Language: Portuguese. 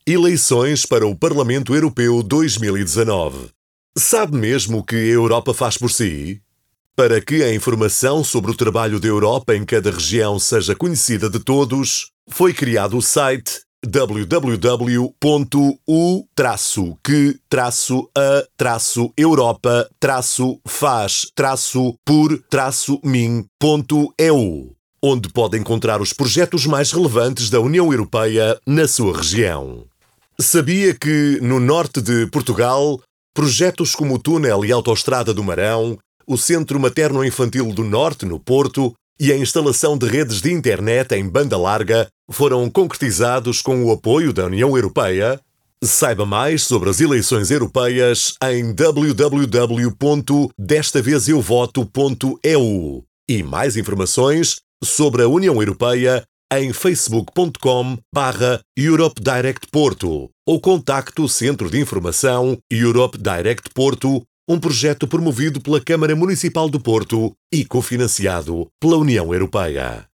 Eleições para o Parlamento Europeu 2019. Sabe mesmo o que a Europa faz por si? Para que a informação sobre o trabalho da Europa em cada região seja conhecida de todos, foi criado o site www.u-que-europa-faz-por-mim.eu, onde pode encontrar os projetos mais relevantes da União Europeia na sua região. Sabia que, no norte de Portugal, projetos como o túnel e autoestrada do Marão, o Centro Materno-Infantil do Norte, no Porto, e a instalação de redes de internet em banda larga foram concretizados com o apoio da União Europeia? Saiba mais sobre as eleições europeias em www.destavezeuvoto.eu e mais informações sobre a União Europeia em facebook.com/Europe Direct Porto ou contacte o Centro de Informação Europe Direct Porto, um projeto promovido pela Câmara Municipal do Porto e cofinanciado pela União Europeia.